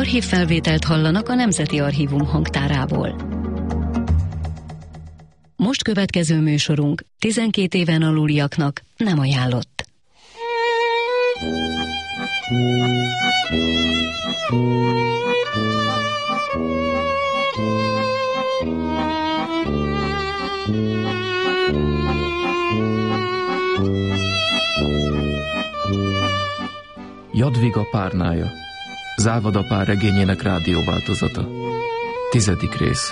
Archívfelvételt hallanak a Nemzeti Archívum hangtárából. Most következő műsorunk 12 éven aluliaknak nem ajánlott. Jadviga párnája. Závada pár regényének rádióváltozata. 10. rész.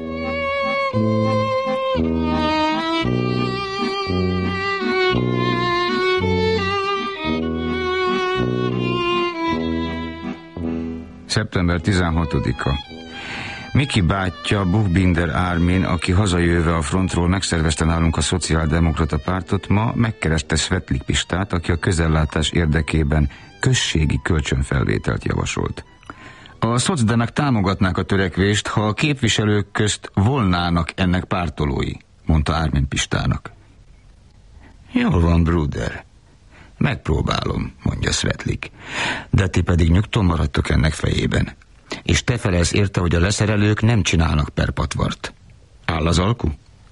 Szeptember 16-a. Miki bátyja, Buchbinder Ármin, aki hazajöve a frontról megszervezte nálunk a Szociáldemokrata Pártot, ma megkereste Svetlik Pistát, aki a közellátás érdekében községi kölcsönfelvételt javasolt. A szocdemek támogatnák a törekvést, ha a képviselők közt volnának ennek pártolói, mondta Ármin Pistának. Jól van, Bruder. Megpróbálom, mondja Svetlik. De ti pedig nyugton maradtok ennek fejében. És te felelsz érte, hogy a leszerelők nem csinálnak perpatvart. Áll az alku?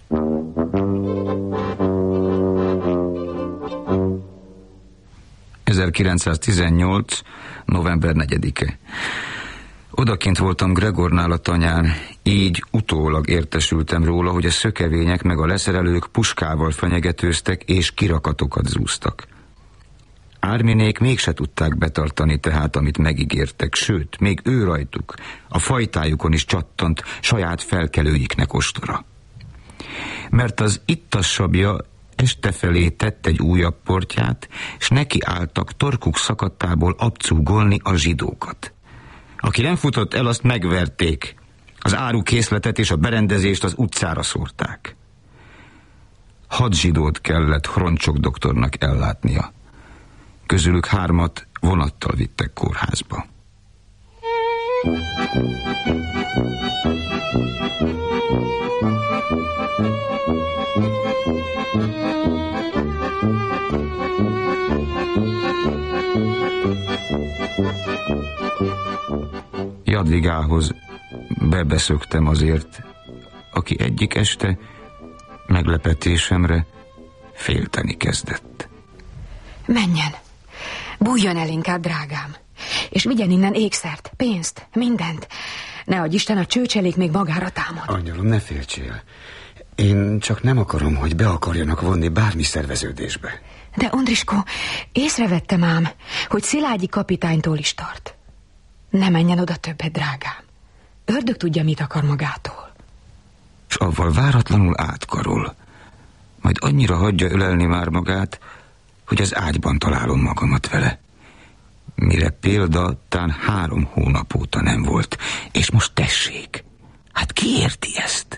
...1918. november 4-e. Odakint voltam Gregornál a tanyán, így utólag értesültem róla, hogy a szökevények meg a leszerelők puskával fenyegetőztek és kirakatokat zúztak. Árminék mégse tudták betartani tehát, amit megígértek, sőt, még ő rajtuk, a fajtájukon is csattant saját felkelőjiknek ostora. Mert az ittassabbja este felé tett egy újabb portyát, s neki álltak torkuk szakadtából abcúgolni a zsidókat. Aki nem futott el, azt megverték. Az árukészletet és a berendezést az utcára szórták. 6 zsidót kellett Hroncsok doktornak ellátnia. Közülük 3 vonattal vittek kórházba. Jadvigához bebeszöktem azért, aki egyik este meglepetésemre félteni kezdett. Menjen! Bújjon el inkább, drágám, és vigyen innen ékszert, pénzt, mindent. Ne adj Isten, a csőcselék még magára támad. Angyalom, ne féltsél. Én csak nem akarom, hogy be akarjanak vonni bármi szerveződésbe. De Ondriskó, észrevettem ám, hogy Szilágyi kapitánytól is tart. Ne menjen oda többet, drágám. Ördög tudja, mit akar magától. S avval váratlanul átkarol. Majd annyira hagyja ölelni már magát, hogy az ágyban találom magamat vele. Mire példa, tán 3 hónap óta nem volt. És most tessék, hát ki érti ezt?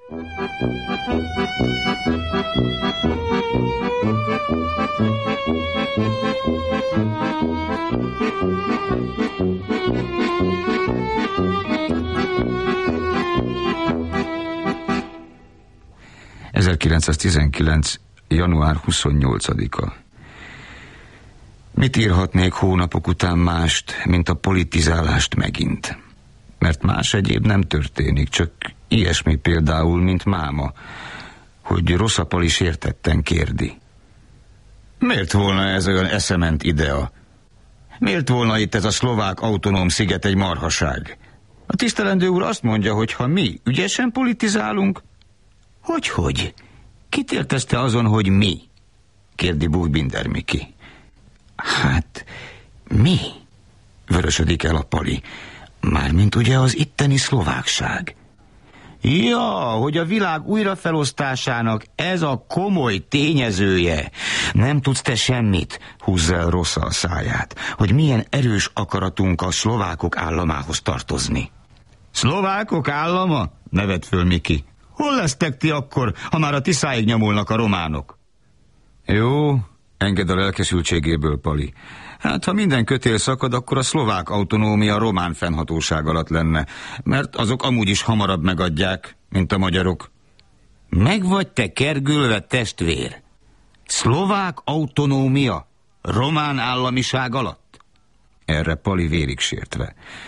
...1919. január 28-a. Mit írhatnék hónapok után mást, mint a politizálást megint? Mert más egyéb nem történik, csak ilyesmi például, mint máma, hogy Rosszapal is értetten kérdi. Miért volna ez olyan eszement idea? Miért volna itt ez a szlovák autonóm sziget egy marhaság? A tisztelendő úr azt mondja, hogy ha mi ügyesen politizálunk... Hogy? Kit értezte azon, hogy mi? Kérdi Buchbinder Miki. Hát, mi? Vörösödik el a Pali. Mármint ugye az itteni szlovákság. Ja, hogy a világ újrafelosztásának ez a komoly tényezője. Nem tudsz te semmit, húzza el Rossz a száját, hogy milyen erős akaratunk a szlovákok államához tartozni. Szlovákok állama? Nevet föl Miki. Hol lesztek ti akkor, ha már a Tiszáig nyomulnak a románok? Jó, enged a lelkesültségéből, Pali. Hát, ha minden kötél szakad, akkor a szlovák autonómia román fennhatóság alatt lenne, mert azok amúgy is hamarabb megadják, mint a magyarok. Meg vagy te kergülve, testvér? Szlovák autonómia román államiság alatt? Erre Pali vérig sértve.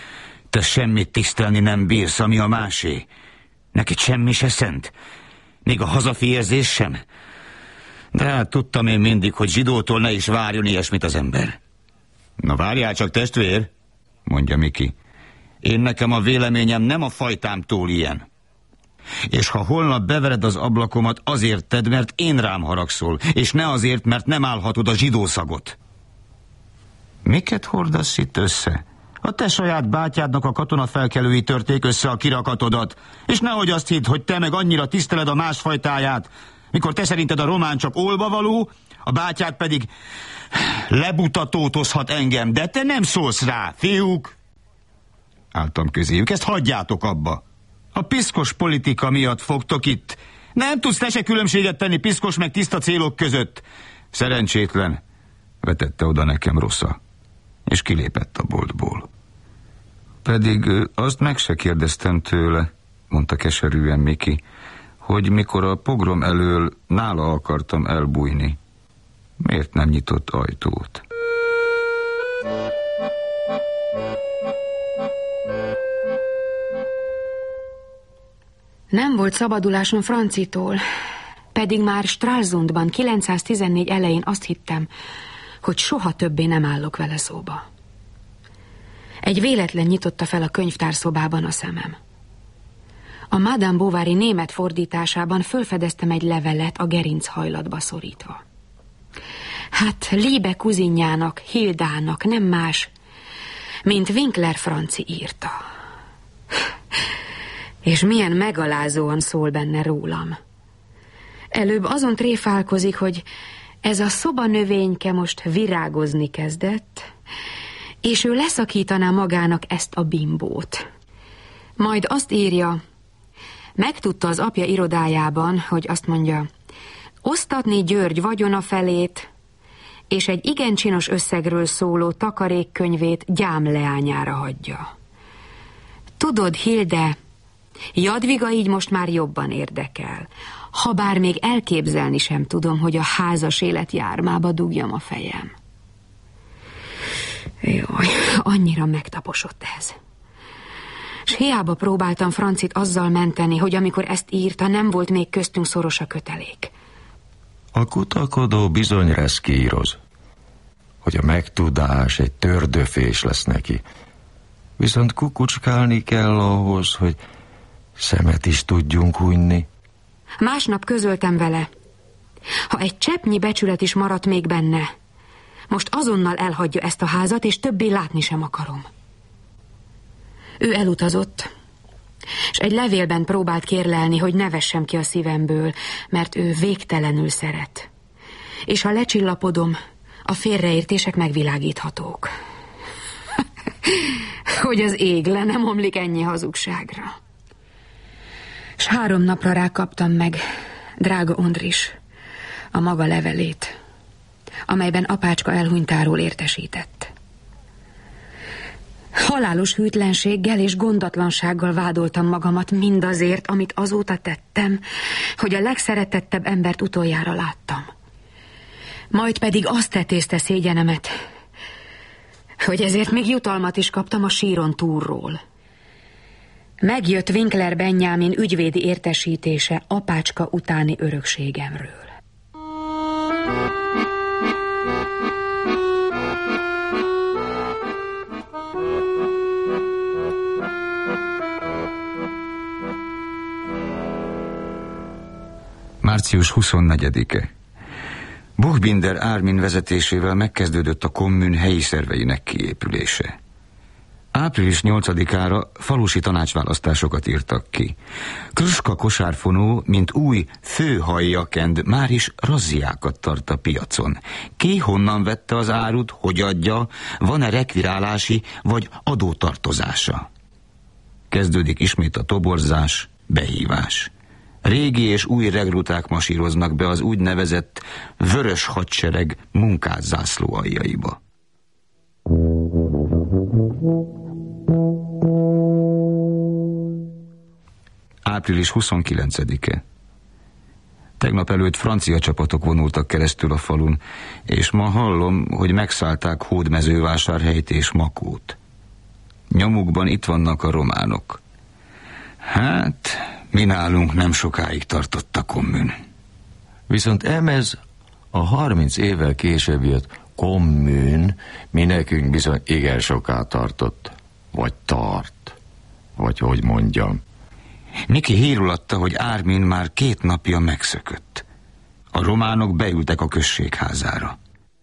Te semmit tisztelni nem bírsz, ami a másé. Neked semmi se szent. Még a hazafi érzés sem. De hát tudtam én mindig, hogy zsidótól ne is várjon ilyesmit az ember. Na várjál csak, testvér, mondja Miki. Én nekem a véleményem nem a fajtámtól ilyen. És ha holnap bevered az ablakomat, azért tedd, mert én rám haragszol, és ne azért, mert nem állhatod a zsidószagot. Miket hordasz itt össze? A te saját bátyádnak a katonafelkelői törték össze a kirakatodat, és nehogy azt hidd, hogy te meg annyira tiszteled a másfajtáját, mikor te szerinted a román csak olvavaló, a bátyád pedig lebutatótozhat engem, de te nem szólsz rá, fiúk! Álltam közéjük, ezt hagyjátok abba. A piszkos politika miatt fogtok itt. Nem tudsz te se különbséget tenni piszkos meg tiszta célok között. Szerencsétlen, vetette oda nekem Rosa, és kilépett a boltból. Pedig azt meg se kérdeztem tőle, mondta keserűen Miki, hogy mikor a pogrom elől nála akartam elbújni, miért nem nyitott ajtót? Nem volt szabadulásom Francitól, pedig már Stralsundban 914 elején azt hittem, hogy soha többé nem állok vele szóba. Egy véletlen nyitotta fel a könyvtárszobában a szemem. A Madame Bovary német fordításában fölfedeztem egy levelet a gerinc hajlatba szorítva. Hát Liebe kuzinjának, Hildának nem más, mint Winkler Franci írta. És milyen megalázóan szól benne rólam. Előbb azon tréfálkozik, hogy ez a szobanövényke most virágozni kezdett, és ő leszakítaná magának ezt a bimbót. Majd azt írja, megtudta az apja irodájában, hogy azt mondja, osztatni György vagyona felét, és egy igen csinos összegről szóló takarékkönyvét gyámleányára hagyja. Tudod, Hilde, Jadviga így most már jobban érdekel, habár még elképzelni sem tudom, hogy a házas élet jármába dugjam a fejem. Jaj, annyira megtaposott ez. S hiába próbáltam Francit azzal menteni, hogy amikor ezt írta, nem volt még köztünk szoros a kötelék. A kutakodó bizony reszkíroz, hogy a megtudás egy tördöfés lesz neki. Viszont kukucskálni kell ahhoz, hogy szemet is tudjunk hunyni. Másnap közöltem vele, ha egy cseppnyi becsület is maradt még benne, most azonnal elhagyja ezt a házat, és többé látni sem akarom. Ő elutazott, és egy levélben próbált kérlelni, hogy ne vessem ki a szívemből, mert ő végtelenül szeret. És ha lecsillapodom, a félreértések megvilágíthatók. Hogy az ég le nem omlik ennyi hazugságra. S 3 napra rákaptam meg, drága Ondris, a maga levelét, amelyben apácska elhunytáról értesített. Halálos hűtlenséggel és gondatlansággal vádoltam magamat mindazért, amit azóta tettem, hogy a legszeretettebb embert utoljára láttam. Majd pedig azt tetézte szégyenemet, hogy ezért még jutalmat is kaptam a síron túlról. Megjött Winkler Benjamin ügyvédi értesítése apácska utáni örökségemről. Március 24-e. Buchbinder Ármin vezetésével megkezdődött a kommun helyi szerveinek kiépülése. Április 8-ára falusi tanácsválasztásokat írtak ki. Kruska kosárfonó, mint új főhajjakend, már is razziákat tart a piacon. Ki honnan vette az árut, hogy adja, van-e rekvirálási vagy adótartozása? Kezdődik ismét a toborzás, behívás. Régi és új regruták masíroznak be az úgynevezett vörös hadsereg munkászászló aljaiba. Április 29-e. Tegnap előtt francia csapatok vonultak keresztül a falun, és ma hallom, hogy megszállták Hódmezővásárhelyt és Makót. Nyomukban itt vannak a románok. Hát, mi nálunk nem sokáig tartott a kommun. Viszont emez a 30 évvel később jött kommun, mi nekünk bizony igen soká tartott. Vagy tart. Vagy hogy mondjam. Niki hírul adta, hogy Ármin már 2 napja megszökött. A románok beültek a községházára.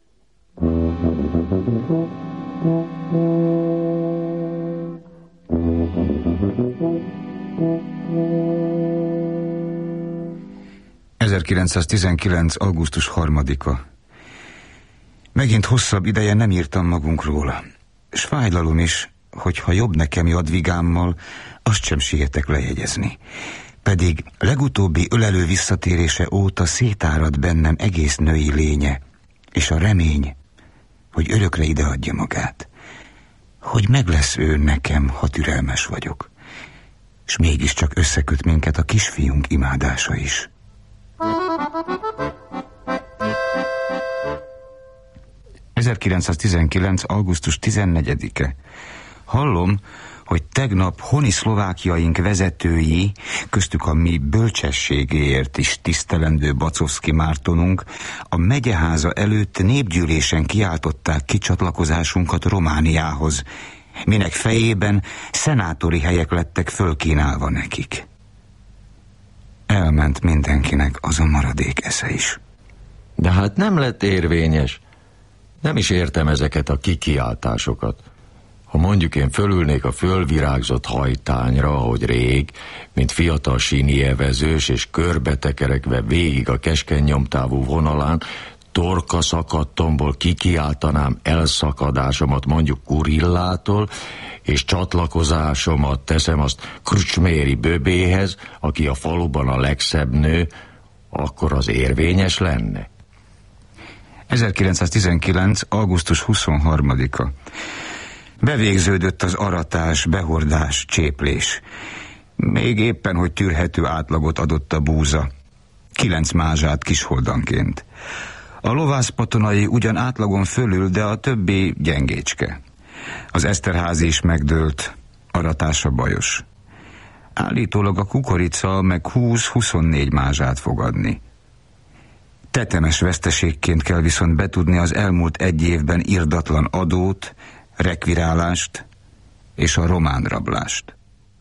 ...1919. augusztus 3-a. Megint hosszabb ideje nem írtam magunkról. S fájlalom is, hogyha jobb nekem Jadvigámmal, azt sem sietek lejegyezni. Pedig legutóbbi ölelő visszatérése óta szétárad bennem egész női lénye, és a remény, hogy örökre ideadja magát. Hogy meg lesz ő nekem, ha türelmes vagyok. S mégiscsak összeköt minket a kisfiunk imádása is. ...1919. augusztus 14-e. Hallom, hogy tegnap honi szlovákiaink vezetői, köztük a mi bölcsességéért is tisztelendő Bacovszky Mártonunk, a megyeháza előtt népgyűlésen kiáltották kicsatlakozásunkat Romániához, minek fejében szenátori helyek lettek fölkínálva nekik. Elment mindenkinek az a maradék esze is. De hát nem lett érvényes. Nem is értem ezeket a kikiáltásokat. Ha mondjuk én fölülnék a fölvirágzott hajtányra, ahogy rég, mint fiatal sínievezős, és körbetekerekve végig a keskeny nyomtávú vonalán, torka szakadtomból kikiáltanám elszakadásomat mondjuk Kurillától, és csatlakozásomat teszem azt Krücsméri Böbéhez, aki a faluban a legszebb nő, akkor az érvényes lenne? 1919. augusztus 23-a. Bevégződött az aratás, behordás, cséplés. Még éppen, hogy tűrhető átlagot adott a búza. 9 mázsát kisholdanként. A lovászpatonai ugyan átlagon fölül, de a többi gyengécske. Az Eszterházi is megdőlt, aratása bajos. Állítólag a kukorica meg 20-24 mázsát fog adni. Tetemes veszteségként kell viszont betudni az elmúlt 1 évben irdatlan adót, rekvirálást és a román rablást.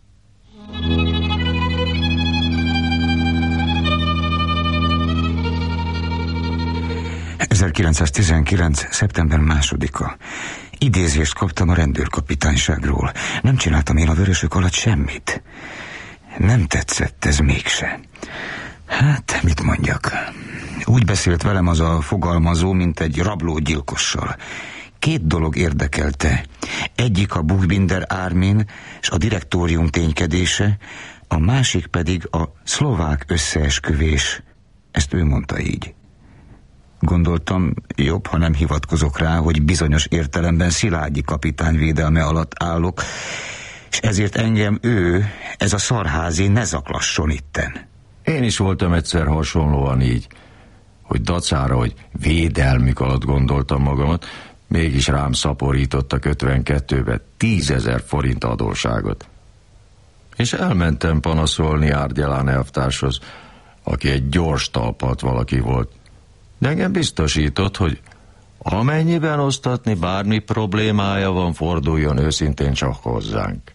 ...1919. szeptember 2-a. Idézést kaptam a rendőrkapitányságról. Nem csináltam én a vörösök alatt semmit. Nem tetszett ez mégse. Hát, mit mondjak? Úgy beszélt velem az a fogalmazó, mint egy rablógyilkossal. 2 dolog érdekelte. Egyik a Buchbinder Ármin és a direktórium ténykedése, a másik pedig a szlovák összeesküvés. Ezt ő mondta így. Gondoltam, jobb, ha nem hivatkozok rá, hogy bizonyos értelemben Szilágyi kapitány védelme alatt állok, és ezért engem ő, ez a Szarházi, ne zaklasson itten. Én is voltam egyszer hasonlóan így, hogy dacára, hogy védelmük alatt gondoltam magamat, mégis rám szaporítottak 52-be 10 000 forint adósságot. És elmentem panaszolni Árgyalán elvtárshoz, aki egy gyors talpalt valaki volt. De engem biztosított, hogy amennyiben osztatni bármi problémája van, forduljon őszintén csak hozzánk.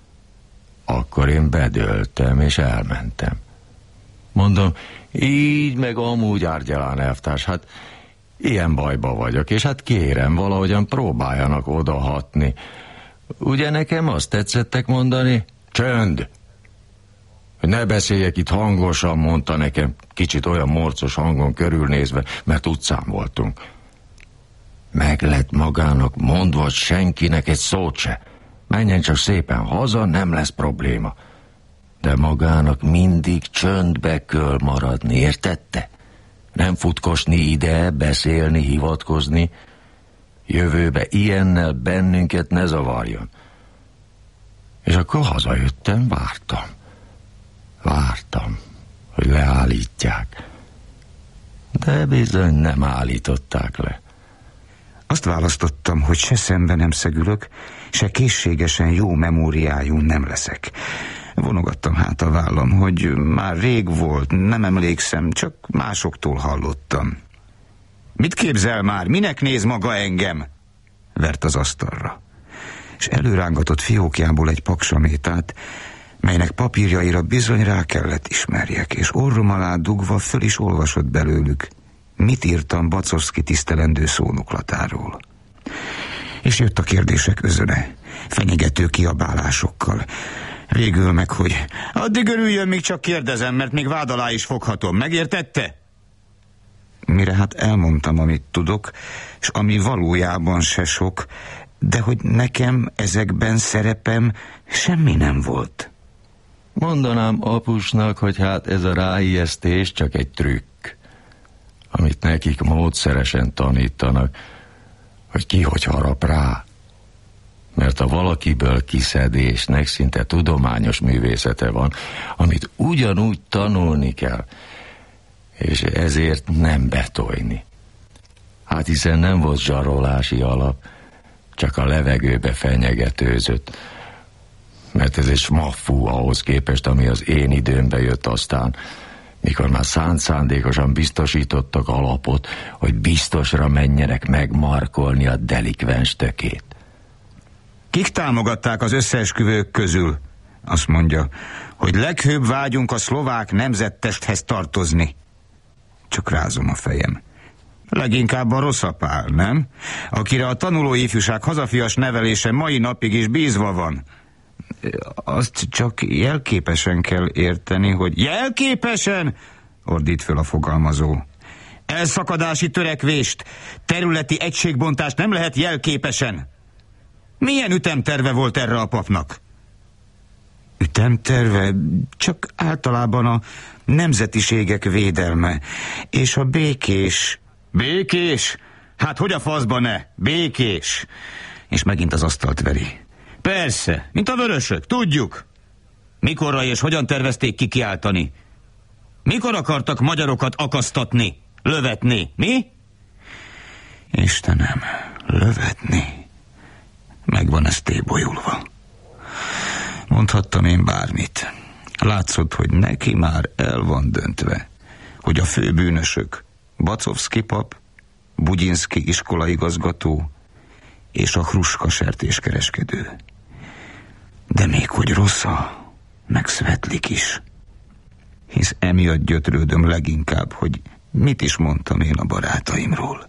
Akkor én bedőltem és elmentem. Mondom, így meg amúgy Árgyalán elvtárs, hát ilyen bajba vagyok, és hát kérem, valahogyan próbáljanak odahatni. Ugye nekem azt tetszettek mondani? Csönd! Hogy ne beszéljek itt hangosan, mondta nekem, kicsit olyan morcos hangon körülnézve, mert utcán voltunk. Meg lett magának mondva, hogy senkinek egy szót se. Menjen csak szépen haza, nem lesz probléma. De magának mindig csöndbe kell maradni, értette? Nem futkosni ide, beszélni, hivatkozni. Jövőbe ilyennel bennünket ne zavarjon. És akkor hazajöttem, vártam, hogy leállítják. De bizony nem állították le. Azt választottam, hogy se szembe nem szegülök, se készségesen jó memóriájú nem leszek. Vonogattam hát a vállam, hogy már rég volt, nem emlékszem, csak másoktól hallottam. Mit képzel már, minek néz maga engem? Vert az asztalra, és előrángatott fiókjából egy paksamétát, melynek papírjaira bizony rá kellett ismerjek, és orrom alá dugva föl is olvasott belőlük, mit írtam Bacovszky tisztelendő szónoklatáról. És jött a kérdések özöne, fenyegető kiabálásokkal. Végül meg, hogy addig örüljön, még csak kérdezem, mert még vád alá is foghatom. Megértette? Mire hát elmondtam, amit tudok, és ami valójában se sok, de hogy nekem ezekben szerepem semmi nem volt. Mondanám apusnak, hogy hát ez a ráijesztés csak egy trükk, amit nekik módszeresen tanítanak, hogy ki hogy harap rá. Mert a valakiből kiszedésnek szinte tudományos művészete van, amit ugyanúgy tanulni kell, és ezért nem betolni. Hát hiszen nem volt zsarolási alap, csak a levegőbe fenyegetőzött, mert ez egy smaffú ahhoz képest, ami az én időmbe jött aztán, mikor már szándékosan biztosítottak alapot, hogy biztosra menjenek megmarkolni a delikvens tökét. Kik támogatták az összeesküvők közül? Azt mondja, hogy leghőbb vágyunk a szlovák nemzettesthez tartozni. Csak rázom a fejem. Leginkább a rosszapál, nem? Akire a tanuló ifjúság hazafias nevelése mai napig is bízva van. Azt csak jelképesen kell érteni, hogy... Jelképesen? Ordít föl a fogalmazó. Elszakadási törekvést, területi egységbontást nem lehet jelképesen. Milyen ütemterve volt erre a papnak? Ütemterve? Csak általában a nemzetiségek védelme, és a békés... Békés? Hát hogy a faszba ne? Békés. És megint az asztalt veri. Persze, mint a vörösök, tudjuk. Mikorra és hogyan tervezték kikiáltani? Mikor akartak magyarokat akasztatni, lövetni, mi? Istenem, lövetni. Megvan ez tébolyulva. Mondhattam én bármit. Látszott, hogy neki már el van döntve, hogy a főbűnösök Bacovszky pap, Bugyinszky iskolaigazgató és a Hruska sertéskereskedő. De még hogy Rossza, meg Svetlik is. Hisz emiatt gyötrődöm leginkább, hogy mit is mondtam én a barátaimról.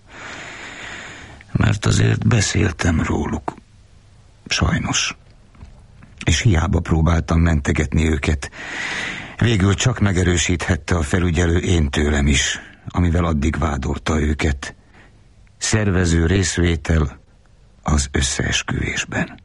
Mert azért beszéltem róluk. Sajnos. És hiába próbáltam mentegetni őket. Végül csak megerősíthette a felügyelő én tőlem is, amivel addig vádolta őket. Szervező részvétel az összeesküvésben.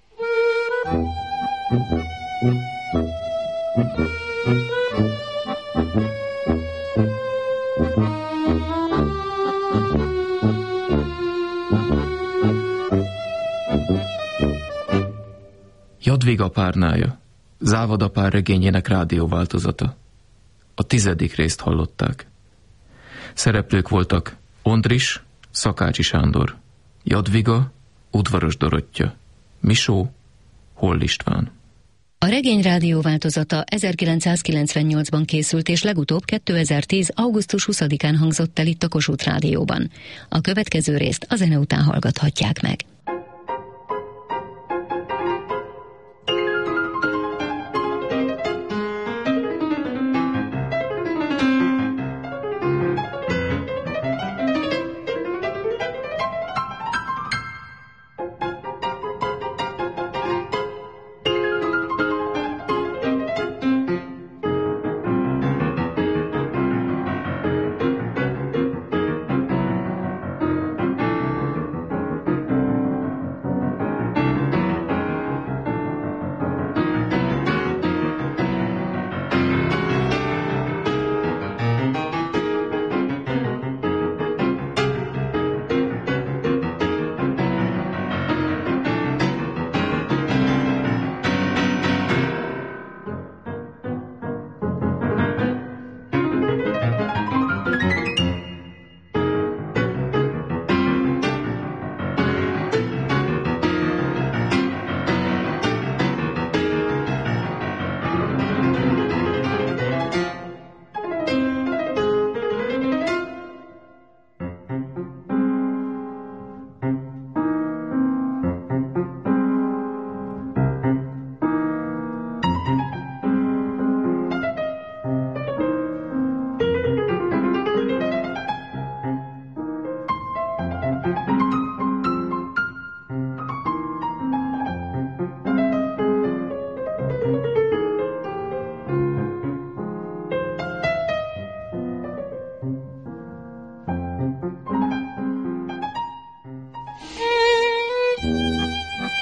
Jadviga párnája, Závadapár regényének rádióváltozata. A 10. részt hallották. Szereplők voltak Ondris, Szakácsi Sándor, Jadviga, Udvaros Dorottya, Misó, Holl István. A regény rádióváltozata 1998-ban készült, és legutóbb 2010. augusztus 20-án hangzott el itt a Kossuth Rádióban. A következő részt a zene után hallgathatják meg.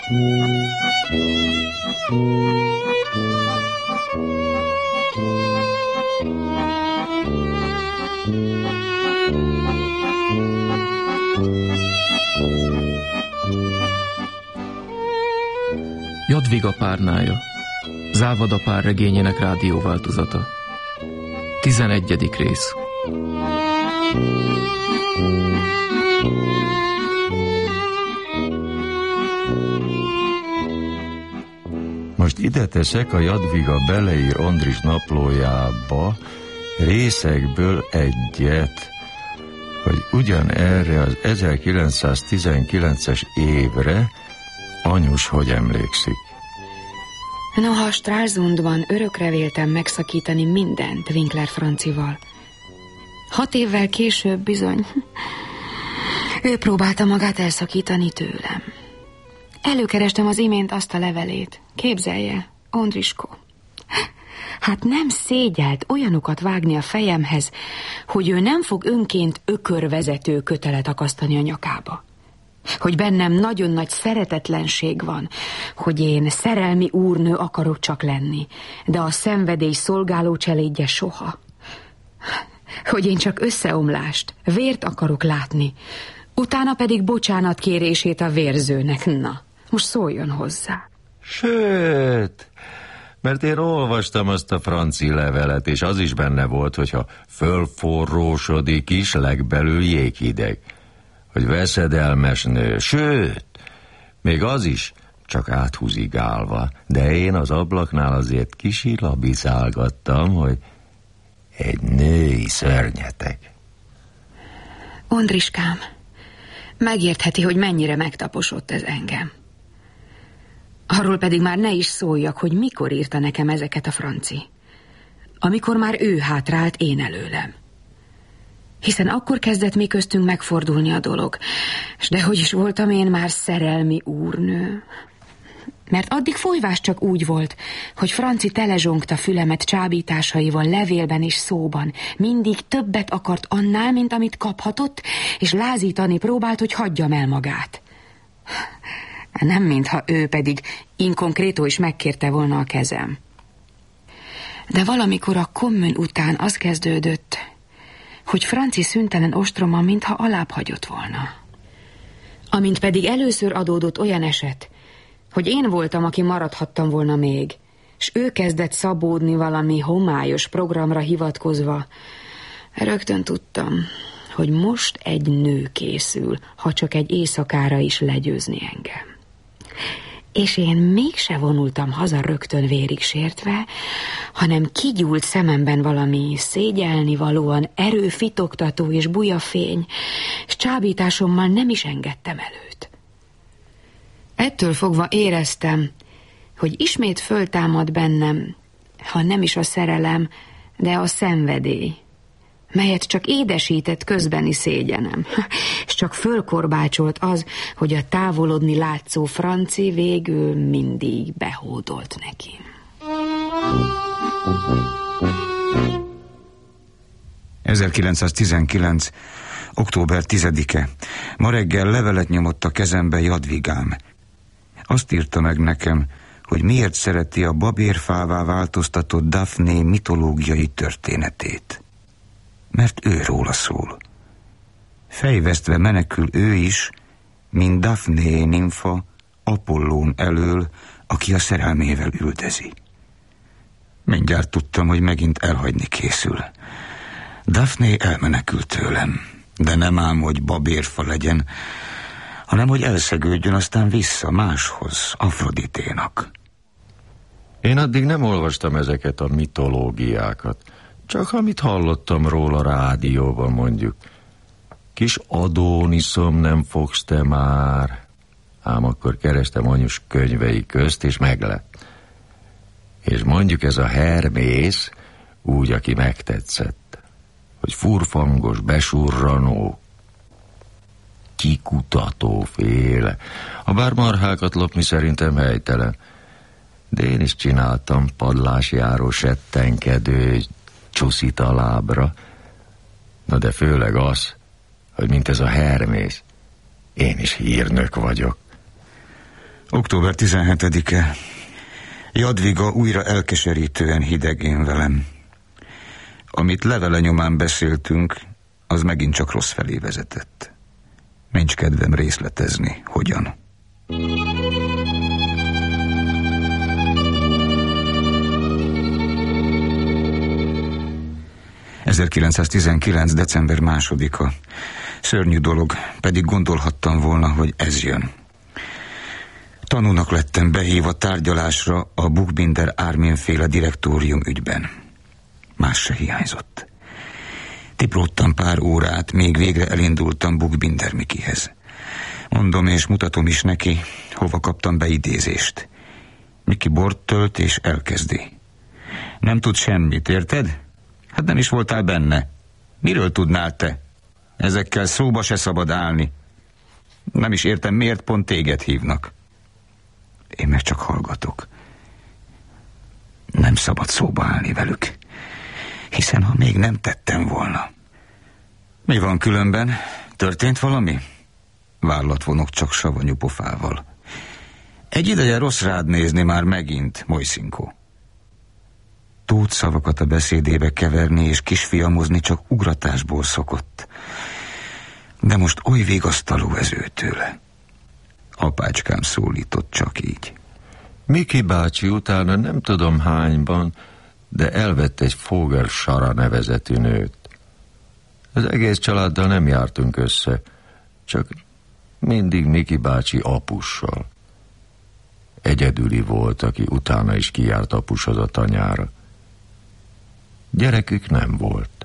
Jadviga párnája, Závada pár regényének rádióváltozata. 11. rész. Most ide teszek a Jadviga beleír Ondris naplójába részekből egyet, hogy ugyanerre az 1919-es évre anyus hogy emlékszik. Noha Stralsundban örökre véltem megszakítani mindent Winkler Francival. 6 évvel később bizony ő próbálta magát elszakítani tőlem. Előkerestem az imént azt a levelét. Képzelje, Ondrisko. Hát nem szégyelt olyanokat vágni a fejemhez, hogy ő nem fog önként ökörvezető kötelet akasztani a nyakába. Hogy bennem nagyon nagy szeretetlenség van, hogy én szerelmi úrnő akarok csak lenni, de a szenvedély szolgáló cselédje soha. Hogy én csak összeomlást, vért akarok látni, utána pedig bocsánatkérését a vérzőnek. Na, most szóljon hozzá. Sőt, mert én olvastam azt a franci levelet, és az is benne volt, hogyha fölforrósodik is, legbelül jéghideg. Hogy veszedelmes nő, sőt, még az is csak áthúzigálva, de én az ablaknál azért kisilabizálgattam, hogy egy női szörnyetek. Ondriskám, megértheti, hogy mennyire megtaposott ez engem. Arról pedig már ne is szóljak, hogy mikor írta nekem ezeket a franci. Amikor már ő hátrált én előlem. Hiszen akkor kezdett mi köztünk megfordulni a dolog. S dehogy is voltam én már szerelmi úrnő. Mert addig folyvás csak úgy volt, hogy Franci telezsongta fülemet csábításaival levélben és szóban. Mindig többet akart annál, mint amit kaphatott, és lázítani próbált, hogy hagyjam el magát. Nem mintha ő pedig inkonkrétó is megkérte volna a kezem. De valamikor a kommun után az kezdődött, hogy Franci szüntelen ostroma, mintha alább hagyott volna. Amint pedig először adódott olyan eset, hogy én voltam, aki maradhattam volna még, s ő kezdett szabódni valami homályos programra hivatkozva, rögtön tudtam, hogy most egy nő készül, ha csak egy éjszakára is legyőzni engem. És én mégse vonultam haza rögtön vérig sértve, hanem kigyúlt szememben valami szégyelnivalóan erőfitoktató és buja fény, s csábításommal nem is engedtem előtt. Ettől fogva éreztem, hogy ismét föltámad bennem, ha nem is a szerelem, de a szenvedély, melyet csak édesített közbeni szégyenem, és csak fölkorbácsolt az, hogy a távolodni látszó Franci végül mindig behódolt neki. ...1919. október 10-e. Ma reggel levelet nyomott a kezembe Jadvigám. Azt írta meg nekem, hogy miért szereti a babérfává változtatott Daphné mitológiai történetét. Mert ő róla szól. Fejvesztve menekül ő is, mint Daphné nimfa Apollón elől, aki a szerelmével üldözi. Mindjárt tudtam, hogy megint elhagyni készül. Daphné elmenekült tőlem, de nem ám, hogy babérfa legyen, hanem hogy elszegődjön aztán vissza máshoz, Afroditénak. Én addig nem olvastam ezeket a mitológiákat, csak amit hallottam róla rádióban, mondjuk. Kis Adóniszom nem fogsz te már. Ám akkor kerestem anyus könyvei közt, és meglett. És mondjuk ez a Hermész úgy, aki megtetszett, hogy furfangos, besurranó, kikutatóféle. A bár marhákat lopni szerintem helytelen. De én is csináltam padlásjáró, settenkedő, csuszit a lábra. Na de főleg az, hogy mint ez a Hermész, én is hírnök vagyok. Október 17-e. Jadviga újra elkeserítően hidegén velem. Amit levele nyomán beszéltünk, az megint csak rossz felé vezetett. Nincs kedvem részletezni, hogyan. ...1919. december 2-a. Szörnyű dolog, pedig gondolhattam volna, hogy ez jön. Tanúnak lettem behívva tárgyalásra a Buchbinder Armin-féle direktórium ügyben. Más se hiányzott. Tiplódtam pár órát, még végre elindultam Buchbinder Mikihez. Mondom és mutatom is neki, hova kaptam beidézést. Miki bort tölt és elkezdi. Nem tud semmit, érted? Hát nem is voltál benne. Miről tudnál te? Ezekkel szóba se szabad állni. Nem is értem, miért pont téged hívnak. Én meg csak hallgatok. Nem szabad szóba állni velük, hiszen ha még nem tettem volna. Mi van különben? Történt valami? Vállat vonok csak savanyú pofával. Egy ideje rossz rád nézni már megint, Mojszinko. Tót szavakat a beszédébe keverni és kisfiamozni csak ugratásból szokott. De most oly vigasztaló ez őtőle. Apácskám szólított csak így. Miki bácsi utána nem tudom hányban, de elvett egy Fogel Sara nevezetű nőt. Az egész családdal nem jártunk össze, csak mindig Miki bácsi apussal. Egyedüli volt, aki utána is kijárt apushoz a tanyára. Gyerekük nem volt.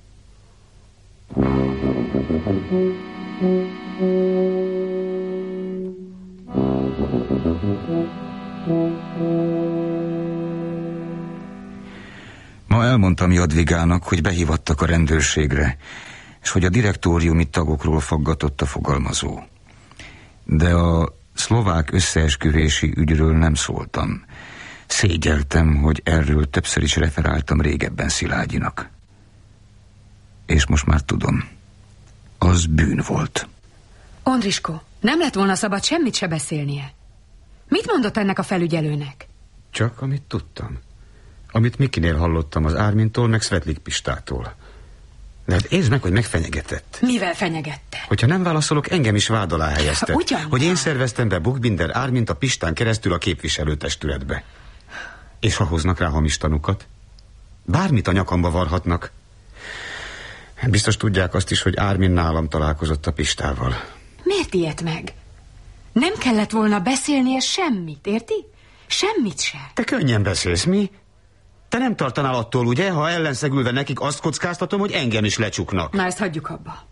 Ma elmondtam Jadvigának, hogy behívattak a rendőrségre, és hogy a direktóriumi tagokról faggatott a fogalmazó. De a szlovák összeesküvési ügyről nem szóltam. Szégyeltem, hogy erről többször is referáltam régebben Szilágyinak. És most már tudom. Az bűn volt. Ondrisko, nem lett volna szabad semmit se beszélnie. Mit mondott ennek a felügyelőnek? Csak amit tudtam. Amit Mikinél hallottam az Ármintól, meg Svetlik Pistától. De hát értsd meg, hogy megfenyegetett. Mivel fenyegette? Hogyha nem válaszolok, engem is vád alá helyezte. Hogy én szerveztem be Buchbinder Ármint a Pistán keresztül a képviselőtestületbe. És ha hoznak rá hamis tanukat? Bármit a nyakamba varhatnak. Biztos tudják azt is, hogy Ármin nálam találkozott a Pistával. Miért ilyet meg? Nem kellett volna beszélnie semmit, érti? Semmit se. Te könnyen beszélsz, mi? Te nem tartanál attól, ugye, ha ellenszegülve nekik azt kockáztatom, hogy engem is lecsuknak. Na, ezt hagyjuk abba.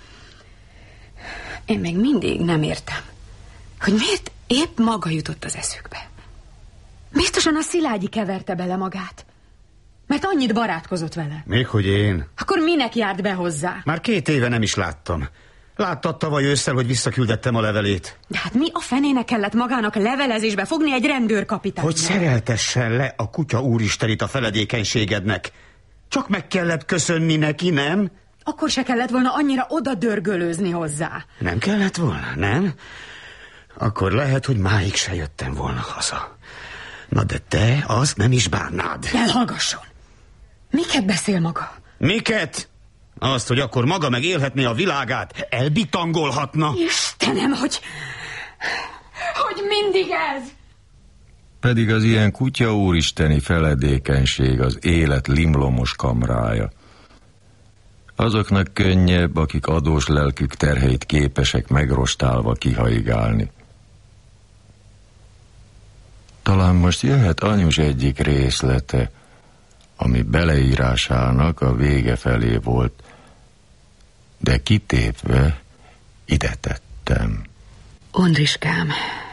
Én még mindig nem értem, hogy miért épp maga jutott az eszükbe. Biztosan a Szilágyi keverte bele magát. Mert annyit barátkozott vele. Még hogy én. Akkor minek járt be hozzá? Már 2 éve nem is láttam. Láttad tavaly ősszel, hogy visszaküldettem a levelét. De hát mi a fenének kellett magának levelezésbe fogni egy rendőrkapitányt? Hogy szereltessen le a kutya úristenit a feledékenységednek. Csak meg kellett köszönni neki, nem? Akkor se kellett volna annyira oda dörgölőzni hozzá. Nem kellett volna, nem? Akkor lehet, hogy máig se jöttem volna haza. Na de te azt nem is bánnád. Elhallgasson. Miket beszél maga? Miket? Azt, hogy akkor maga meg élhetné a világát, elbitangolhatna. Istenem, hogy mindig ez. Pedig az ilyen kutya úristeni feledékenység az élet limlomos kamrája. Azoknak könnyebb, akik adós lelkük terheit képesek megrostálva kihaigálni. Talán most jöhet anyus egyik részlete, ami beleírásának a vége felé volt, de kitépve ide tettem. Ondriskám,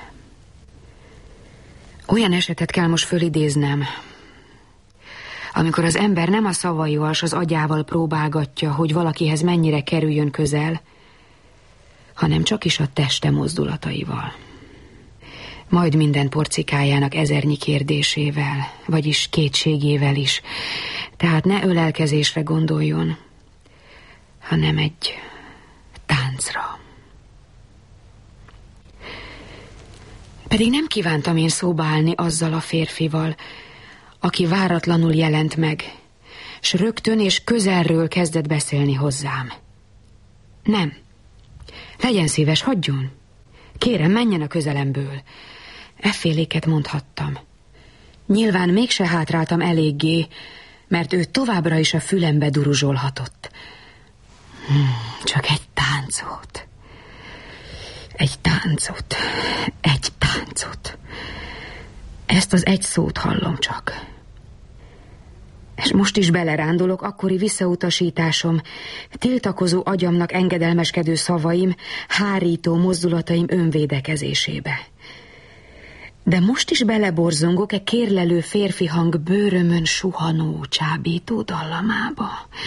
olyan esetet kell most fölidéznem, amikor az ember nem a szavaival, s az agyával próbálgatja, hogy valakihez mennyire kerüljön közel, hanem csak is a teste mozdulataival. Majd minden porcikájának ezernyi kérdésével, vagyis kétségével is. Tehát ne ölelkezésre gondoljon, hanem egy táncra. Pedig nem kívántam én szóba állni azzal a férfival, aki váratlanul jelent meg, s rögtön és közelről kezdett beszélni hozzám. Nem. Legyen szíves, hagyjon. Kérem, menjen a közelemből. Efféléket mondhattam. Nyilván mégse hátráltam eléggé, mert ő továbbra is a fülembe duruzsolhatott. Csak egy táncot. Egy táncot. Egy táncot. Ezt az egy szót hallom csak. És most is belerándulok akkori visszautasításom, tiltakozó agyamnak engedelmeskedő szavaim, hárító mozdulataim önvédekezésébe. De most is beleborzongok egy kérlelő férfi hang bőrömön suhanó, csábító dallamába.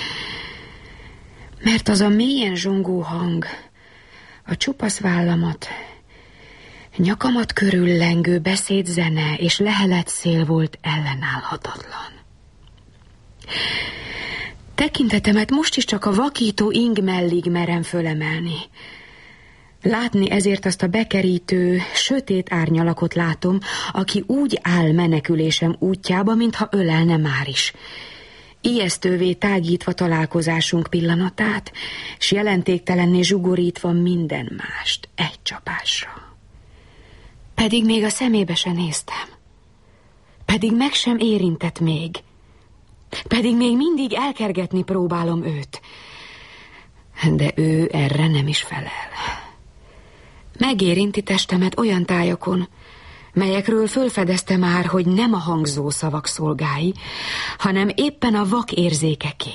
Mert az a mélyen zsongó hang a csupasz vállamat, nyakamat körüllengő beszédzene és leheletszél volt ellenállhatatlan. Tekintetemet most is csak a vakító ing mellig merem fölemelni. Látni ezért azt a bekerítő, sötét árnyalakot látom, aki úgy áll menekülésem útjába, mintha ölelne már is. Ijesztővé tágítva találkozásunk pillanatát, s jelentéktelenné zsugorítva minden mást egy csapásra. Pedig még a szemébe se néztem. Pedig meg sem érintett még. Pedig még mindig elkergetni próbálom őt. De ő erre nem is felel. Megérinti testemet olyan tájakon, melyekről fölfedezte már, hogy nem a hangzó szavak szolgái, hanem éppen a vak érzékeké.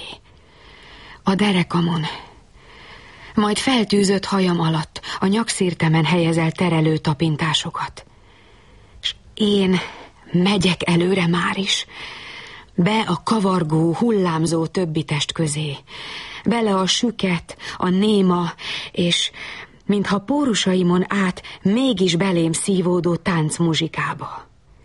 A derekamon, majd feltűzött hajam alatt a nyakszírtemen helyezel terelő tapintásokat. S én megyek előre már is, be a kavargó, hullámzó többi test közé, bele a süket, a néma, és mintha pórusaimon át mégis belém szívódó táncmuzsikába.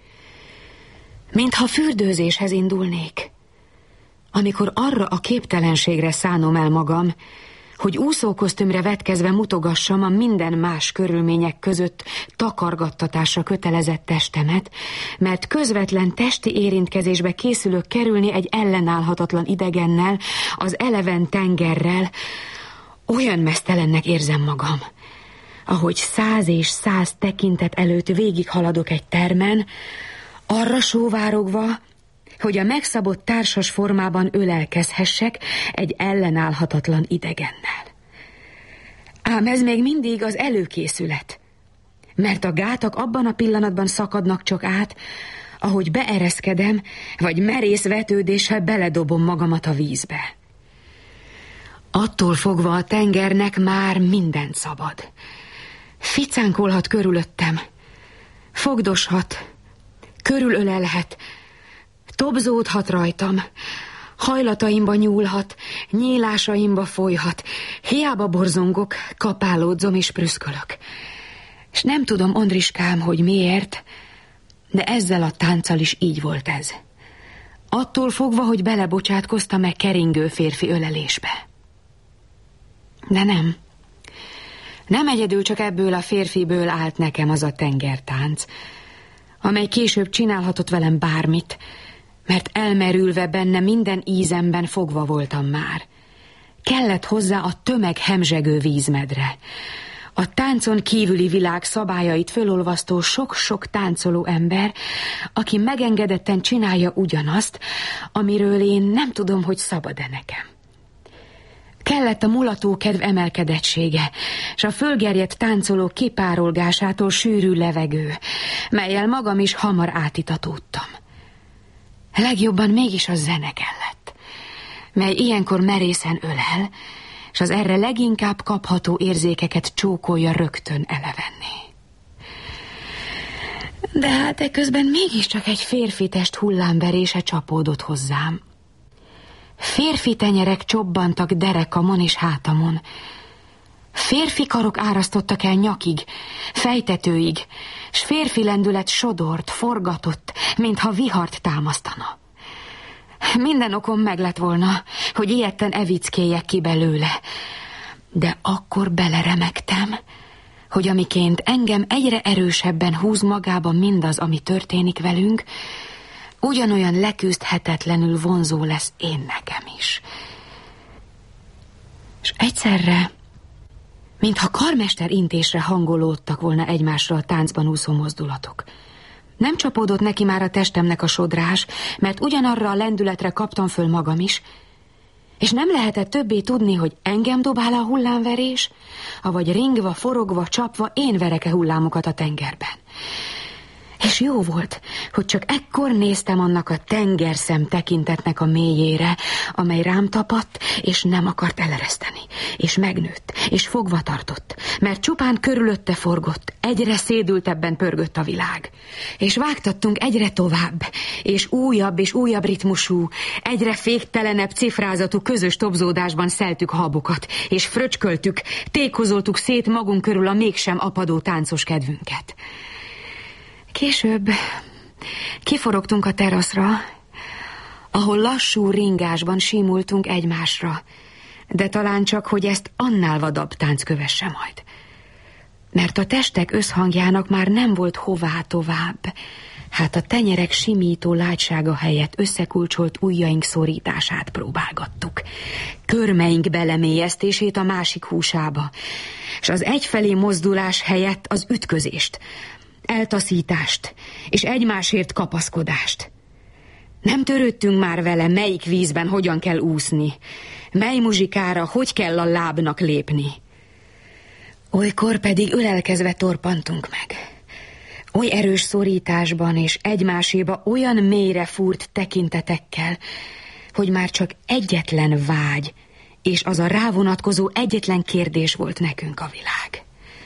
Mintha fürdőzéshez indulnék, amikor arra a képtelenségre szánom el magam, hogy úszókosztümre vetkezve mutogassam a minden más körülmények között takargattatásra kötelezett testemet, mert közvetlen testi érintkezésbe készülök kerülni egy ellenállhatatlan idegennel, az eleven tengerrel. Olyan meztelennek érzem magam, ahogy 100 és 100 tekintet előtt végighaladok egy termen, arra sóvárogva, hogy a megszabott társas formában ölelkezhessek egy ellenállhatatlan idegennel. Ám ez még mindig az előkészület, mert a gátak abban a pillanatban szakadnak csak át, ahogy beereszkedem, vagy merész vetődéssel beledobom magamat a vízbe. Attól fogva a tengernek már mindent szabad. Ficánkolhat körülöttem, fogdoshat, körülölelhet, tobzódhat rajtam, hajlataimba nyúlhat, nyílásaimba folyhat, hiába borzongok, kapálódzom és prüszkölök. És nem tudom, Ondriskám, hogy miért, de ezzel a tánccal is így volt ez. Attól fogva, hogy belebocsátkoztam egy keringő férfi ölelésbe. De nem egyedül csak ebből a férfiből állt nekem az a tengertánc, amely később csinálhatott velem bármit, mert elmerülve benne minden ízemben fogva voltam már. Kellett hozzá a tömeg hemzsegő vízmedre, a táncon kívüli világ szabályait fölolvasztó sok-sok táncoló ember, aki megengedetten csinálja ugyanazt, amiről én nem tudom, hogy szabad-e nekem. Kellett a mulatókedv emelkedettsége, s a fölgerjedt táncoló kipárolgásától sűrű levegő, mellyel magam is hamar átitatódtam. Legjobban mégis a zene kellett, mely ilyenkor merészen ölel, s az erre leginkább kapható érzékeket csókolja rögtön elevenni. De hát eközben mégiscsak egy férfi test hullámverése csapódott hozzám. Férfi tenyerek csobbantak derekamon és hátamon. Férfi karok árasztottak el nyakig, fejtetőig, s férfi lendület sodort, forgatott, mintha vihart támasztana. Minden okom meg lett volna, hogy ilyetten evickéljek ki belőle, de akkor beleremegtem, hogy amiként engem egyre erősebben húz magába mindaz, ami történik velünk, ugyanolyan leküzdhetetlenül vonzó lesz én nekem is. És egyszerre, mintha karmester intésre hangolódtak volna egymásra a táncban úszó mozdulatok. Nem csapódott neki már a testemnek a sodrás, mert ugyanarra a lendületre kaptam föl magam is, és nem lehetett többé tudni, hogy engem dobál a hullámverés, avagy ringva, forogva, csapva én verek-e hullámokat a tengerben. És jó volt, hogy csak ekkor néztem annak a tengerszem tekintetnek a mélyére, amely rám tapadt, és nem akart elereszteni, és megnőtt, és fogva tartott, mert csupán körülötte forgott, egyre szédültebben pörgött a világ. És vágtattunk egyre tovább, és újabb ritmusú, egyre féktelenebb cifrázatú közös tobzódásban szeltük habokat, és fröcsköltük, tékozoltuk szét magunk körül a mégsem apadó táncos kedvünket. Később kiforogtunk a teraszra, ahol lassú ringásban simultunk egymásra, de talán csak, hogy ezt annál vadabb tánc kövesse majd. Mert a testek összhangjának már nem volt hová tovább, hát a tenyerek simító látsága helyett összekulcsolt ujjaink szorítását próbálgattuk, körmeink belemélyeztését a másik húsába, és az egyfelé mozdulás helyett az ütközést, eltaszítást és egymásért kapaszkodást. Nem törődtünk már vele, melyik vízben hogyan kell úszni, mely muzsikára hogy kell a lábnak lépni. Olykor pedig ölelkezve torpantunk meg. Oly erős szorításban és egymáséba olyan mélyre fúrt tekintetekkel, hogy már csak egyetlen vágy, és az a rávonatkozó egyetlen kérdés volt nekünk a világ.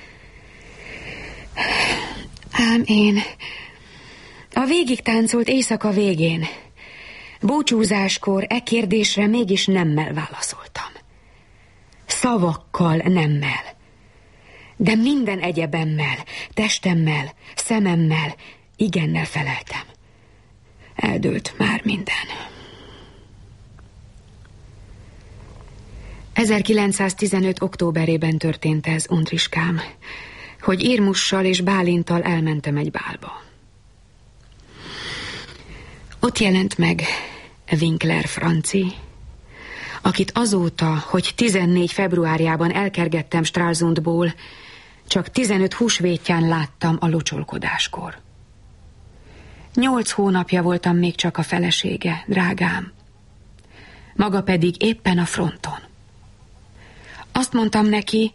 Ám én a végig táncolt éjszaka végén, búcsúzáskor kérdésre mégis nemmel válaszoltam. Szavakkal nemmel, de minden egyebemmel, testemmel, szememmel igennel feleltem. Eldőlt már minden. 1915. októberében történt ez, Ondriskám, hogy Irmussal és Bálinttal elmentem egy bálba. Ott jelent meg Winkler Franci, akit azóta, hogy 14 februárjában elkergettem Stralsundból, csak 15 húsvétján láttam a locsolkodáskor. 8 hónapja voltam még csak a felesége, drágám. Maga pedig éppen a fronton. Azt mondtam neki,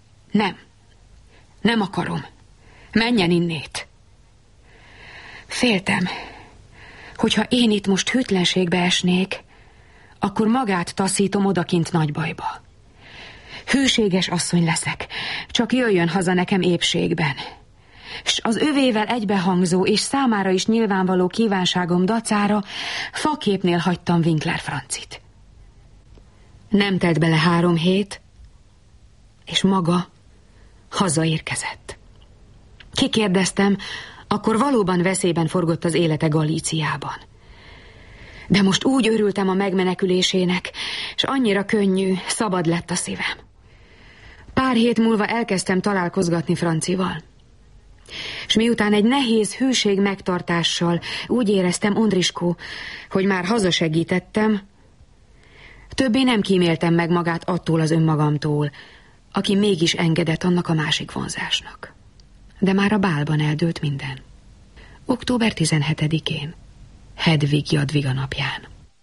nem akarom, menjen innét. Féltem, hogyha én itt most hűtlenségbe esnék, akkor magát taszítom odakint nagy bajba. Hűséges asszony leszek, csak jöjjön haza nekem épségben. S az övével egybehangzó és számára is nyilvánvaló kívánságom dacára faképnél hagytam Winkler Francit. Nem telt bele 3 hét, és maga hazaérkezett. Kikérdeztem, akkor valóban veszélyben forgott az élete Galíciában. De most úgy örültem a megmenekülésének, és annyira könnyű, szabad lett a szívem. Pár hét múlva elkezdtem találkozgatni Francival. És miután egy nehéz hűség megtartással úgy éreztem, Ondriskó, hogy már hazasegítettem, többé nem kíméltem meg magát attól az önmagamtól, aki mégis engedett annak a másik vonzásnak. De már a bálban eldőlt minden. Október 17-én, Hedvig Jadviga napján.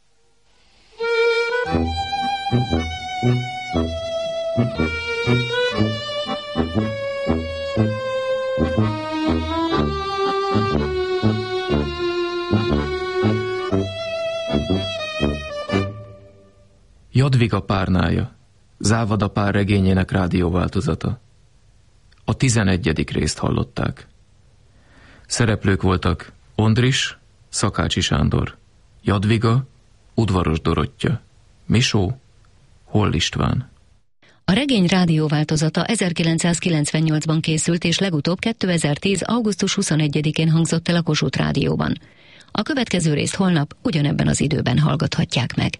Jadviga párnája, Závada pár regényének rádióváltozata. A 11. részt hallották. Szereplők voltak Ondris, Szakácsi Sándor, Jadviga, Udvaros Dorottya, Misó, Holl István. A regény rádióváltozata 1998-ban készült, és legutóbb 2010. augusztus 21-én hangzott el a Kossuth Rádióban. A következő részt holnap ugyanebben az időben hallgathatják meg.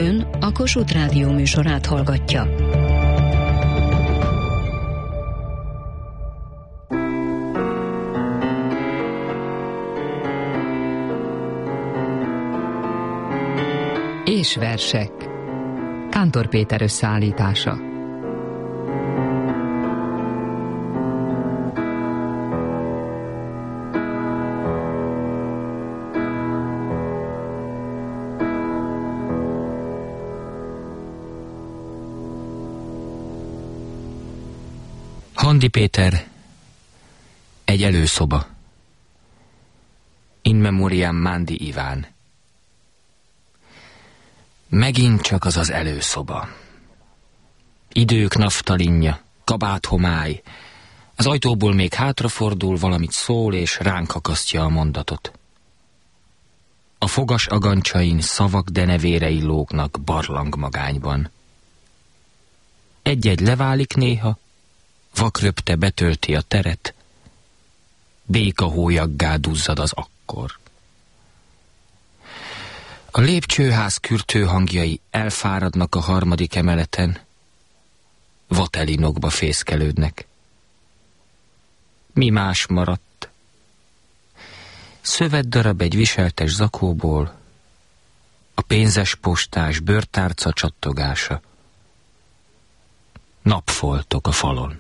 Ön a Kossuth Rádió műsorát hallgatja. És versek. Kántor Péter összeállítása. Handi Péter, egy előszoba. In memoriam Mándi Iván. Megint csak az az előszoba. Idők naftalinja, kabáthomály. Az ajtóból még hátrafordul, valamit szól, és ránk akasztja a mondatot. A fogas agancsain szavak denevérei lógnak barlangmagányban. Egy-egy leválik néha, vakröpte betölti a teret, béka hólyaggá duzzad az akkor. A lépcsőház kürtő hangjai elfáradnak a harmadik emeleten, vatelinokba fészkelődnek. Mi más maradt? Szövetdarab egy viseltes zakóból, a pénzes postás bőrtárca csattogása, napfoltok a falon.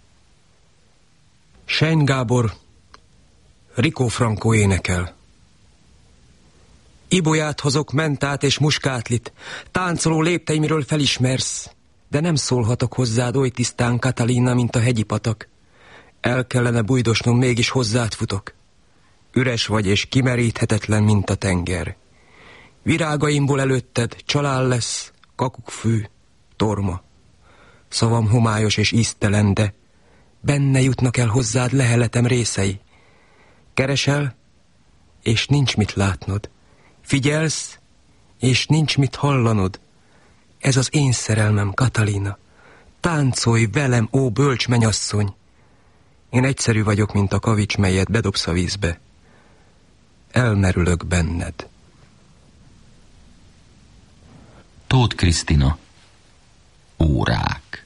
Sein Gábor, Rikó Frankó énekel. Ibolyát hozok, mentát és muskátlit, táncoló lépteimről felismersz, de nem szólhatok hozzád oly tisztán, Katalina, mint a hegyi patak. El kellene bújdosnom, mégis hozzád futok. Üres vagy és kimeríthetetlen, mint a tenger. Virágaimból előtted csalál lesz, kakukkfű, torma. Szavam homályos és íztelen, de benne jutnak el hozzád leheletem részei. Keresel, és nincs mit látnod. Figyelsz, és nincs mit hallanod. Ez az én szerelmem, Katalina. Táncolj velem, ó bölcs menyasszony. Én egyszerű vagyok, mint a kavics, melyet bedobsz a vízbe. Elmerülök benned. Tóth Krisztina. Órák.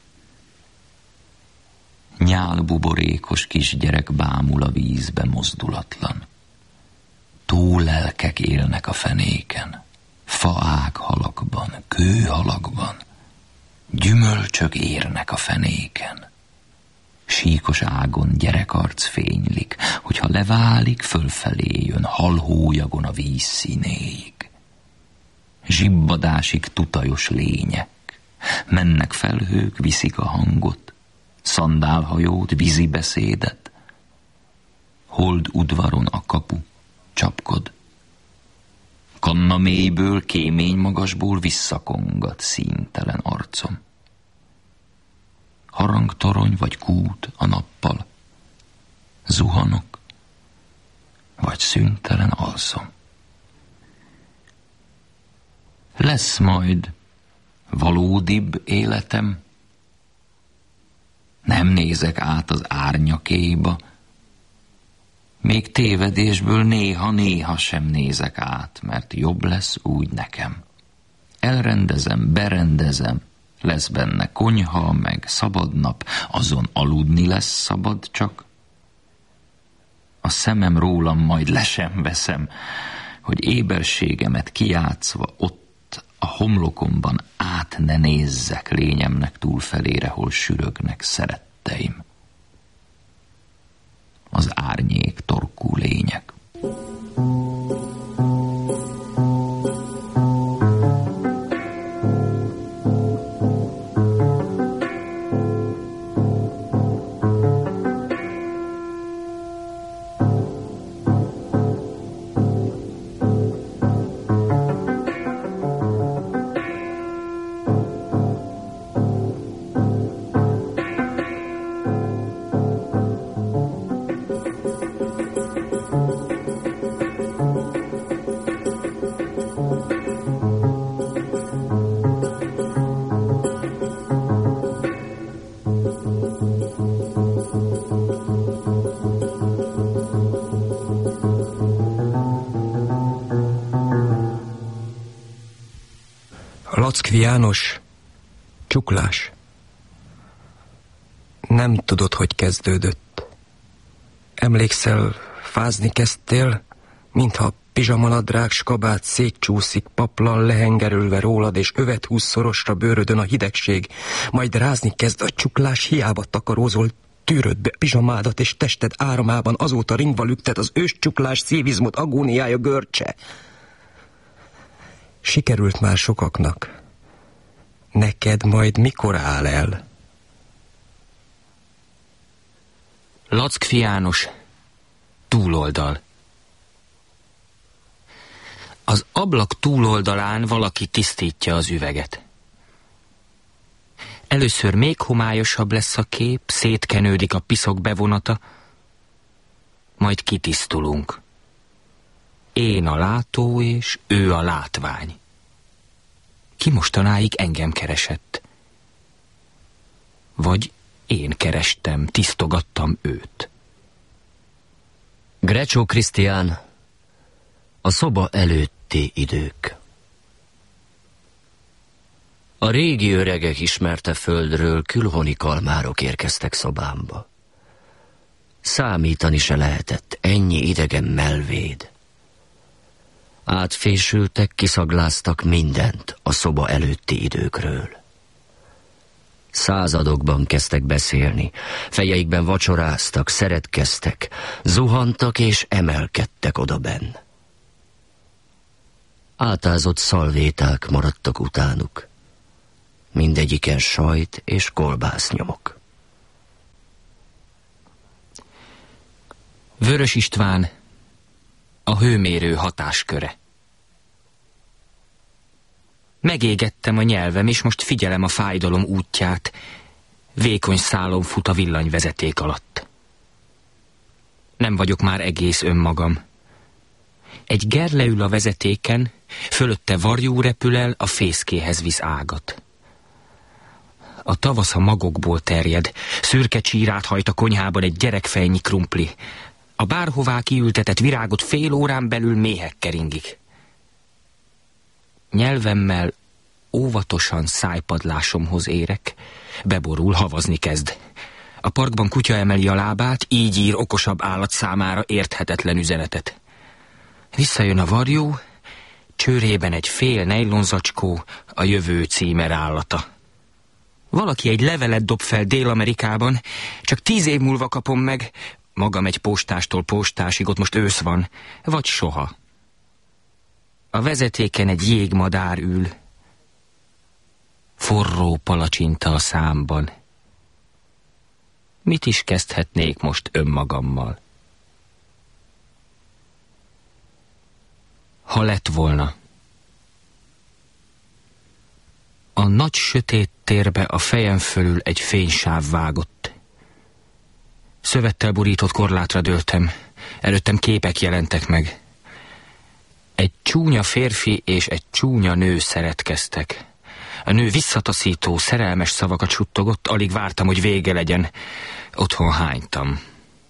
Nyálbuborékos kisgyerek bámul a vízbe mozdulatlan. Túlelkek élnek a fenéken, faág halakban, kőhalakban, gyümölcsök érnek a fenéken. Síkos ágon gyerekarc fénylik, hogyha leválik, fölfelé jön halhólyagon a víz színéig. Zsibbadásig tutajos lények, mennek felhők, viszik a hangot, szandálhajót, vízi beszédet. Hold udvaron a kapu csapkod. Kanna mélyből, kémény magasból visszakongat színtelen arcom. Harangtorony vagy kút a nappal. Zuhanok, vagy szüntelen alszom. Lesz majd valódibb életem. Nem nézek át az árnyakéba. Még tévedésből néha-néha sem nézek át, mert jobb lesz úgy nekem. Elrendezem, berendezem, lesz benne konyha, meg szabad nap, azon aludni lesz szabad csak. A szemem rólam majd le sem veszem, hogy éberségemet kijátszva ott a homlokomban át ne nézzek lényemnek túlfelére, hol sürögnek szeretteim. Az árnyék torkú lények. Lackfi János, csuklás. Nem tudod, hogy kezdődött. Emlékszel, fázni kezdtél, mintha pizsamanadrág s kabát szétcsúszik, paplan lehengerülve rólad, és övet húz szorosra bőrödön a hidegség, majd rázni kezd a csuklás, hiába takarózol, tűröd be pizsamádat, és tested áramában azóta ringva lüktet az őscsuklás szívizmot agóniája görcse. Sikerült már sokaknak. Neked majd mikor áll el? Lackfi János, túloldal. Az ablak túloldalán valaki tisztítja az üveget. Először még homályosabb lesz a kép, szétkenődik a piszok bevonata, majd kitisztulunk. Én a látó, és ő a látvány. Ki mostanáig engem keresett? Vagy én kerestem, tisztogattam őt. Grecsó Krisztián, a szoba előtti idők. A régi öregek ismerte földről külhoni kalmárok érkeztek szobámba. Számítani se lehetett, ennyi idegen mellvéd. Átfésültek, kiszagláztak mindent a szoba előtti időkről. Századokban kezdtek beszélni, fejeikben vacsoráztak, szeretkeztek, zuhantak és emelkedtek odabenn. Átázott szalvéták maradtak utánuk, mindegyiken sajt és kolbásznyomok. Vörös István, a hőmérő hatásköre. Megégettem a nyelvem, és most figyelem a fájdalom útját. Vékony szálon fut a villanyvezeték alatt. Nem vagyok már egész önmagam. Egy gerle ül a vezetéken, fölötte varjú repül el, a fészkéhez visz ágat. A tavasz a magokból terjed, szürke csírát hajt a konyhában egy gyerekfejnyi krumpli. A bárhová kiültetett virágot fél órán belül méhek keringik. Nyelvemmel óvatosan szájpadlásomhoz érek, beborul, havazni kezd. A parkban kutya emeli a lábát, így ír okosabb állat számára érthetetlen üzenetet. Visszajön a varjú, csőrében egy fél nejlonzacskó, a jövő címer állata. Valaki egy levelet dob fel Dél-Amerikában, csak 10 év múlva kapom meg, magam egy postástól postásig, ott most ősz van, vagy soha. A vezetéken egy jégmadár ül, forró palacsinta a számban. Mit is kezdhetnék most önmagammal? Ha lett volna. A nagy sötét térbe a fejem fölül egy fénysáv vágott. Szövettel borított korlátra dőltem, előttem képek jelentek meg. Egy csúnya férfi és egy csúnya nő szeretkeztek. A nő visszataszító, szerelmes szavakat suttogott, alig vártam, hogy vége legyen. Otthon hánytam.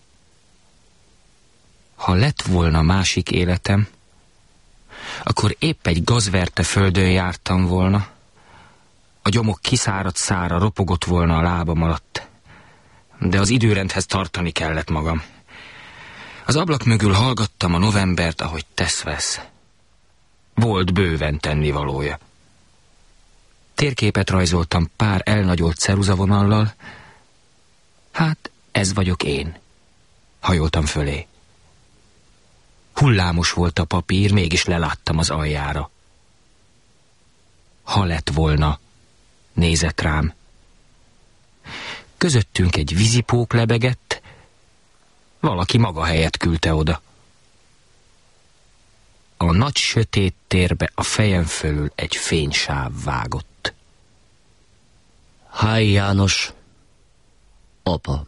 Ha lett volna másik életem, akkor épp egy gazverte földön jártam volna. A gyomok kiszáradt szára ropogott volna a lábam alatt. De az időrendhez tartani kellett magam. Az ablak mögül hallgattam a novembert, ahogy tesz-vesz. Volt bőven tennivalója. Térképet rajzoltam pár elnagyolt ceruzavonallal. Hát, ez vagyok én. Hajoltam fölé. Hullámos volt a papír, mégis leláttam az aljára. Ha lett volna, nézett rám. Közöttünk egy vízipók lebegett, valaki maga helyett küldte oda. A nagy sötét térbe a fejem fölül egy fénysáv vágott. Háj János, apa.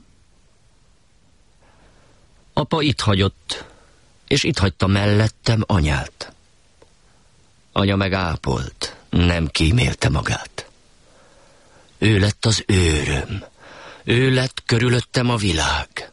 Apa itt hagyott, és itt hagyta mellettem anyát. Anya meg ápolt, nem kímélte magát. Ő lett az őröm, ő lett körülöttem a világ.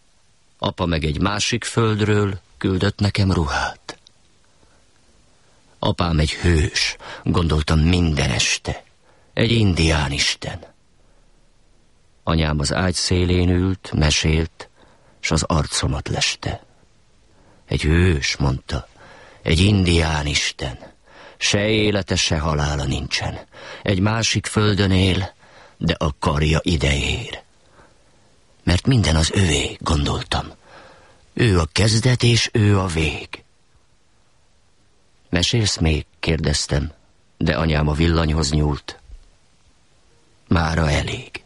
Apa meg egy másik földről küldött nekem ruhát. Apám egy hős, gondoltam minden este. Egy indián isten. Anyám az ágy szélén ült, mesélt, s az arcomat leste. Egy hős, mondta, egy indián isten. Se élete, se halála nincsen. Egy másik földön él, de a karja ide ér. Mert minden az övé, gondoltam. Ő a kezdet, és ő a vég. Mesélsz még? Kérdeztem, de anyám a villanyhoz nyúlt. Mára elég.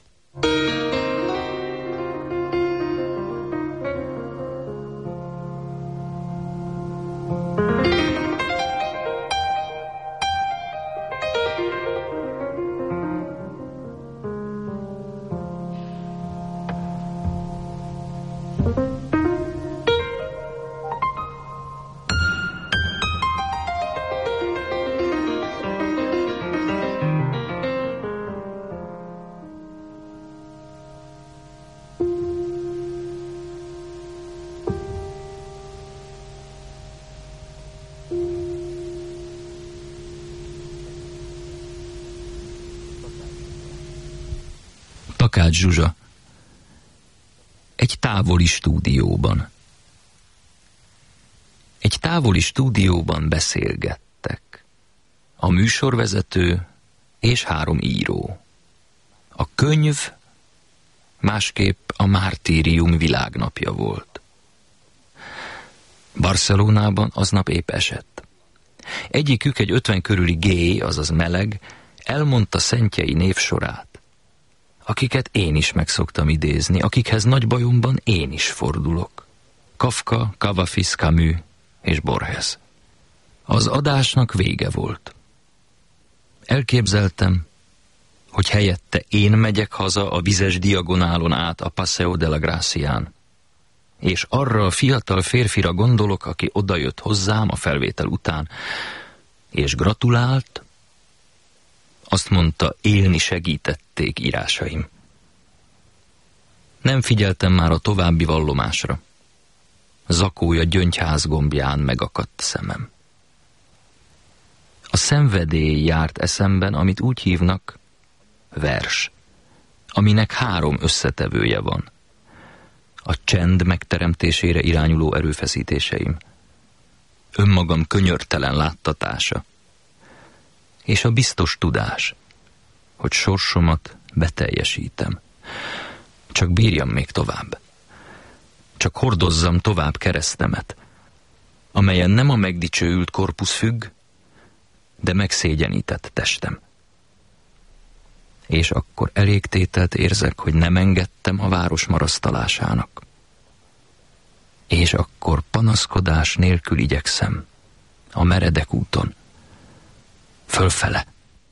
Takács Zsuzsa. Egy távoli stúdióban. Egy távoli stúdióban beszélgettek. A műsorvezető és 3 író. A könyv másképp a Mártírium világnapja volt. Barcelonában aznap épp esett. Egyikük, egy 50 körüli géj, azaz meleg, elmondta szentjei névsorát, akiket én is meg szoktam idézni, akikhez nagy bajomban én is fordulok. Kafka, Cavafis, Camus és Borges. Az adásnak vége volt. Elképzeltem, hogy helyette én megyek haza a vizes diagonálon át a Paseo de la Gracián, és arra a fiatal férfira gondolok, aki odajött hozzám a felvétel után, és gratulált. Azt mondta, élni segítették írásaim. Nem figyeltem már a további vallomásra. Zakója gyöngyházgombján megakadt szemem. A szenvedély járt eszemben, amit úgy hívnak vers, aminek 3 összetevője van. A csend megteremtésére irányuló erőfeszítéseim, önmagam könyörtelen láttatása, és a biztos tudás, hogy sorsomat beteljesítem. Csak bírjam még tovább. Csak hordozzam tovább keresztemet, amelyen nem a megdicsőült korpusz függ, de megszégyenített testem. És akkor elégtételt érzek, hogy nem engedtem a város marasztalásának. És akkor panaszkodás nélkül igyekszem a meredek úton fölfele.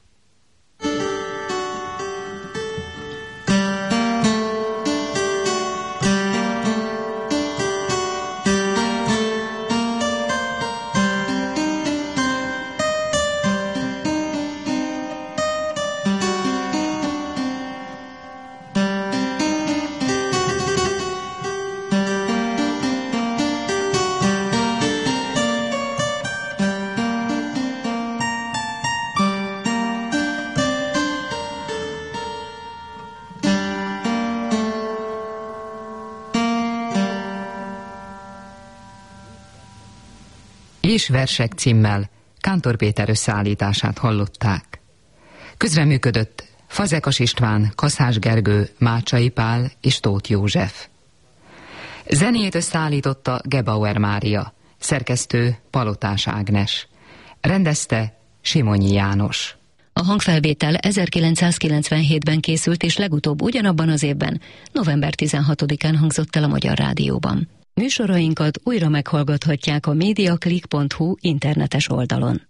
És versek címmel Kántor Péter összeállítását hallották. Közreműködött Fazekas István, Kaszás Gergő, Mácsai Pál és Tóth József. Zenét összeállította Gebauer Mária, szerkesztő Palotás Ágnes, rendezte Simonyi János. A hangfelvétel 1997-ben készült, és legutóbb ugyanabban az évben, november 16-án hangzott el a Magyar Rádióban. Műsorainkat újra meghallgathatják a mediaclick.hu internetes oldalon.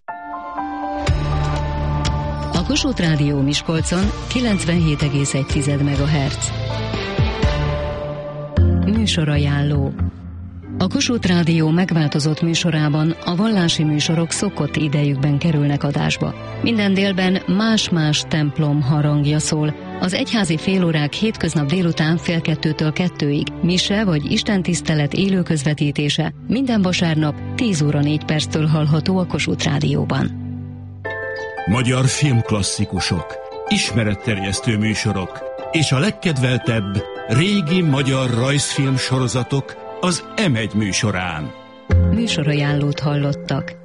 A Kossuth Rádió Miskolcon 97,1 MHz. Műsorajánló. A Kossuth Rádió megváltozott műsorában a vallási műsorok szokott idejükben kerülnek adásba. Minden délben más-más templom harangja szól, Az egyházi félórák hétköznap délután 1:30-től 2-ig, mise vagy istentisztelet élő közvetítése minden vasárnap 10 óra 4 perctől hallható a Kossuth Rádióban. Magyar filmklasszikusok, ismeretterjesztő műsorok és a legkedveltebb régi magyar rajzfilm sorozatok az M1 műsorán. Műsorajánlót hallottak.